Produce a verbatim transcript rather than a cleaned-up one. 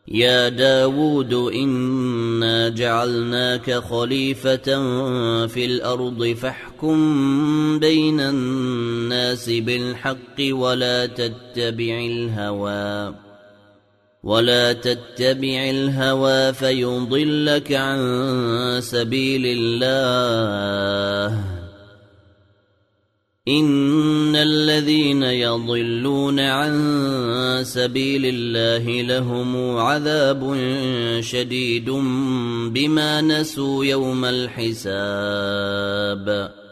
يا داود إنا جعلناك خليفة في الأرض فاحكم بين الناس بالحق ولا تتبع الهوى ولا تتبع الهوى فيضلك عن سبيل الله إن الذين يضلون عن سبيل الله لهم عذاب شديد بما نسوا يوم الحساب